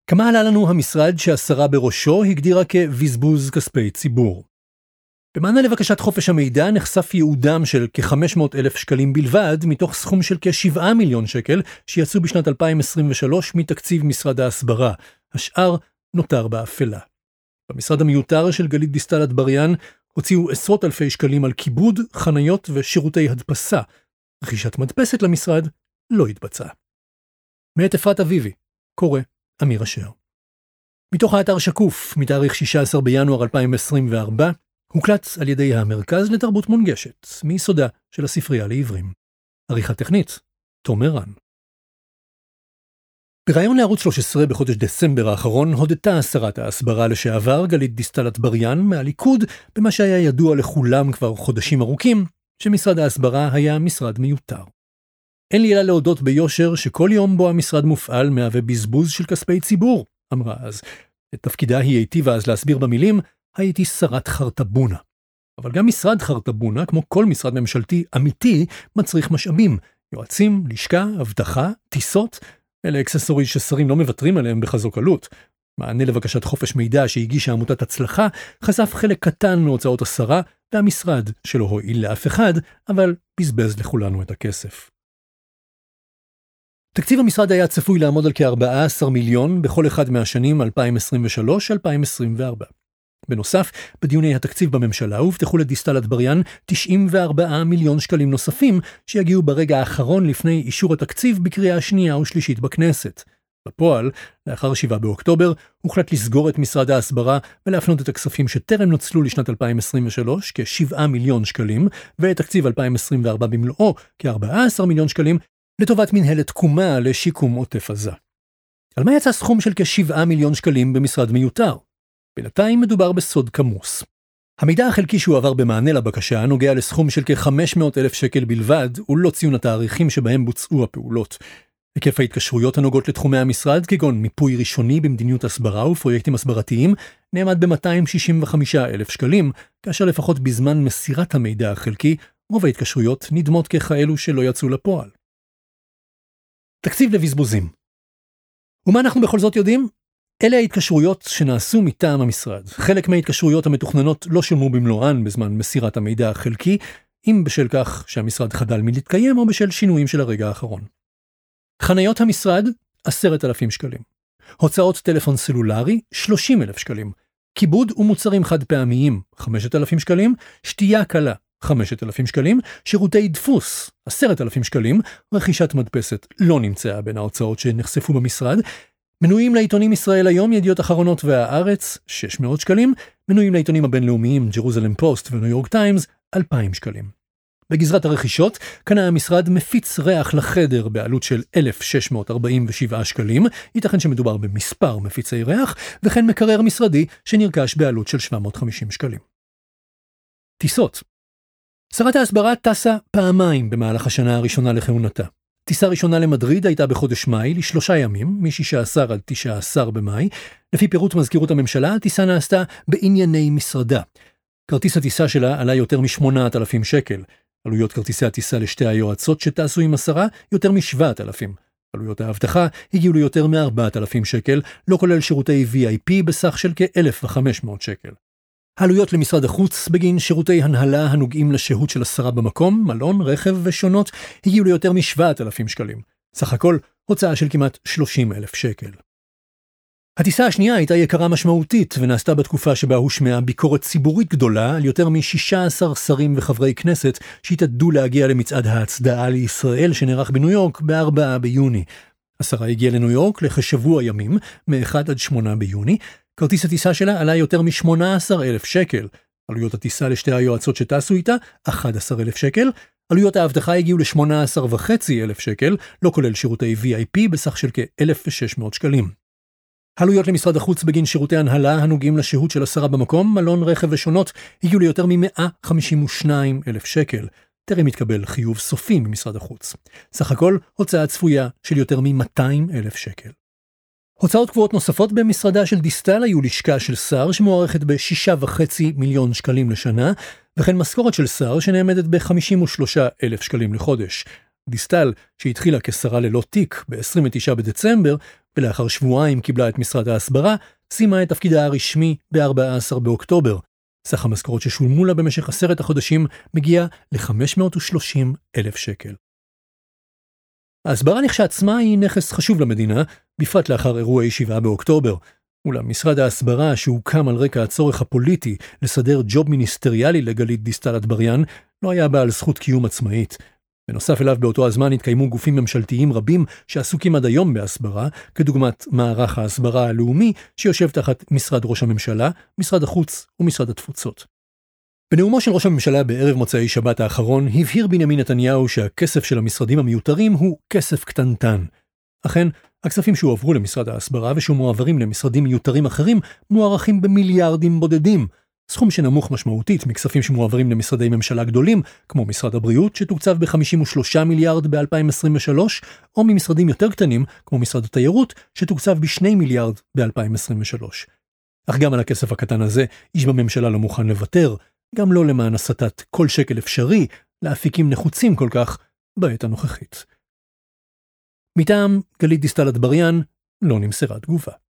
כמה עלה לנו המשרד שהשרה בראשו הגדירה כבזבוז כספי ציבור? במענה לבקשת חופש המידע נחשף ייעודם של כ-500,000 שקלים בלבד, מתוך סכום של כ-7 מיליון שקל שיצאו בשנת 2023 מתקציב משרד ההסברה. השאר נותר באפלה. במשרד המיותר של גלית דיסטל אטבריאן הוציאו עשרות אלפי שקלים על כיבוד, חניות ושירותי הדפסה. רכישת מדפסת למשרד לא התבצעה. מאת אפרת אביבי, קורא אמיר אשר. מתוך האתר שקוף, מתאריך 16 בינואר 2024, הוקלט על ידי המרכז לתרבות מונגשת, מיסודה של הספרייה לעברים. עריכה טכנית, תומר רן. בראיון לערוץ 13 בחודש דצמבר האחרון, הודתה שרת ההסברה לשעבר גלית דיסטל אטבריאן מהליכוד, במה שהיה ידוע לכולם כבר חודשים ארוכים, שמשרד ההסברה היה משרד מיותר. אין לי אלא להודות ביושר שכל יום בו המשרד מופעל מהווה בזבוז של כספי ציבור, אמרה אז. את תפקידה היא היטיבה אז להסביר במילים, הייתי שרת חרטבונה. אבל גם משרד חרטבונה, כמו כל משרד ממשלתי אמיתי, מצריך משאבים. יועצים, לשכה, הבטחה, טיסות, אלה אקססוריז ששרים לא מוותרים עליהם בחזו קלות. מענה לבקשת חופש מידע שהגישה עמותת הצלחה, חשף חלק קטן מהוצאות השרה, והמשרד שלא הועיל לאף אחד, אבל בזבז לכולנו את הכסף. תקציב המשרד היה צפוי לעמוד על כ-14 מיליון בכל אחד מהשנים 2023-2024. בנוסף, בדיוני התקציב בממשלה הובטחו לדיסטל אטבריאן 94 מיליון שקלים נוספים שיגיעו ברגע האחרון לפני אישור התקציב בקריאה שנייה ושלישית בכנסת. בפועל, לאחר 7 באוקטובר, הוחלט לסגור את משרד ההסברה ולהפנות את הכספים שטרם נוצלו לשנת 2023 כ-7 מיליון שקלים, ואת תקציב 2024 במלואו כ-14 מיליון שקלים, לטובת מנהלת תקומה לשיקום עוטף עזה. על מה יצא סכום של כ-7 מיליון שקלים במשרד מיותר? בינתיים מדובר בסוד כמוס. המידע החלקי שהועבר במענה לבקשה נוגע לסכום של כ-500,000 שקל בלבד, ולא ציון התאריכים שבהם בוצעו הפעולות. היקף ההתקשרויות הנוגעות לתחומי המשרד, כגון מיפוי ראשוני במדיניות הסברה ופרויקטים הסברתיים, נעמד ב-265,000 שקלים, כאשר לפחות בזמן מסירת המידע החלקי, רוב ההתקשרויות נדמות ככאלו שלא יצאו לפועל. תקציב לבזבוזים. ומה אנחנו בכל זאת יודעים? אלה ההתקשרויות שנעשו מטעם המשרד. חלק מההתקשרויות המתוכננות לא שולמו במלואן בזמן מסירת המידע החלקי, אם בשל כך שהמשרד חדל מלהתקיים או בשל שינויים של הרגע האחרון. חניות המשרד, 10,000 שקלים. הוצאות טלפון סלולרי, 30,000 שקלים. כיבוד ומוצרים חד פעמיים, 5,000 שקלים. שתייה קלה, 5,000 שקלים. שירותי דפוס, 10,000 שקלים. רכישת מדפסת לא נמצאה בין ההוצאות שנחשפו במשרד. מנויים לעיתונים ישראל היום, ידיעות אחרונות והארץ, 600 שקלים. מנויים לעיתונים הבינלאומיים, ג'רוזלם פוסט וניו יורק טיימס, 2,000 שקלים. בגזרת הרכישות, קנה המשרד מפיץ ריח לחדר בעלות של 1,647 שקלים, ייתכן שמדובר במספר מפיצי ריח, וכן מקרר משרדי שנרכש בעלות של 750 שקלים. טיסות. שרת ההסברה טסה פעמיים במהלך השנה הראשונה לכהונתה. טיסה ראשונה למדריד הייתה בחודש מאי ל3 ימים, מ-16 עד 19 במאי. לפי פירוט מזכירות הממשלה, הטיסה נעשתה בענייני משרדה. כרטיס הטיסה שלה עלה יותר מ-8,000 שקל. עלויות כרטיסי הטיסה לשתי היועצות שטסו עם השרה יותר מ-7,000. עלויות האבטחה הגיעו ליותר מ-4,000 שקל, לא כולל שירותי VIP בסך של כ-1,500 שקל. העלויות למשרד החוץ בגין שירותי הנהלה הנוגעים לשהות של השרה במקום, מלון, רכב ושונות, הגיעו ליותר מ-7,000 שקלים. סך הכל הוצאה של כמעט 30,000 שקל. הטיסה השנייה הייתה יקרה משמעותית ונעשתה בתקופה שבה הושמעה ביקורת ציבורית גדולה על יותר מ-16 שרים וחברי כנסת שהתעתדו להגיע למצעד ההצדעה לישראל שנערך בניו יורק ב-4 ביוני. השרה הגיעה לניו יורק לכשבוע ימים, מ-1 עד 8 ביוני. כרטיס הטיסה שלה עלה יותר מ-18,000 שקל. עלויות הטיסה לשתי היועצות שטסו איתה, 11,000 שקל. עלויות האבטחה הגיעו ל-18,500 שקל, לא כולל שירותי VIP בסך של כ-1,600 שקלים. העלויות למשרד החוץ בגין שירותי הנהלה הנוגעים לשהות של השרה במקום, מלון, רכב ושונות, הגיעו ליותר מ-152,000 שקל. טרם התקבל חיוב סופי ממשרד החוץ. סך הכל, הוצאה צפויה של יותר מ-200,000 שקל. הוצאות קבועות נוספות במשרדה של דיסטל היו לשכה של שר שמוערכת ב-6.5 מיליון שקלים לשנה, וכן משכורת של שר שנעמדת ב-53,000 שקלים לחודש. דיסטל, שהתחילה כשרה ללא תיק ב-29 בדצמבר, ולאחר שבועיים קיבלה את משרד ההסברה, סיימה את תפקידה הרשמי ב-14 באוקטובר. סך המשכורות ששולמו לה במשך 10 החודשים מגיע ל-530,000 שקל. ההסברה לכשעצמה היא נכס חשוב למדינה, בפרט לאחר אירועי 7 באוקטובר. אולם משרד ההסברה שהוקם על רקע הצורך הפוליטי לסדר ג'וב מיניסטריאלי לגלית דיסטל אטבריאן, לא היה בעל זכות קיום עצמאית. בנוסף אליו באותו הזמן התקיימו גופים ממשלתיים רבים שעסוקים עד היום בהסברה, כדוגמת מערך ההסברה הלאומי שיושב תחת משרד ראש הממשלה, משרד החוץ ומשרד התפוצות. בנאומו של ראש הממשלה בערב מוצאי שבת האחרון הבהיר בנימין נתניהו שהכסף של המשרדים המיותרים הוא כסף קטנטן. אכן, הכספים שהועברו למשרד ההסברה ושמועברים למשרדים מיותרים אחרים מוערכים במיליארדים בודדים, סכום שנמוך משמעותית מכספים שמועברים למשרדי ממשלה גדולים, כמו משרד הבריאות שתוקצב ב-53 מיליארד ב-2023, או ממשרדים יותר קטנים, כמו משרד התיירות, שתוקצב ב-2 מיליארד ב-2023. אך גם על הכסף הקטן הזה, איש בממשלה לא מוכן לוותר, גם לא למען הסטת כל שקל אפשרי לאפיקים נחוצים כל כך בעת הנוכחית. מטעם גלית דיסטל אטבריאן לא נמסרה תגובה.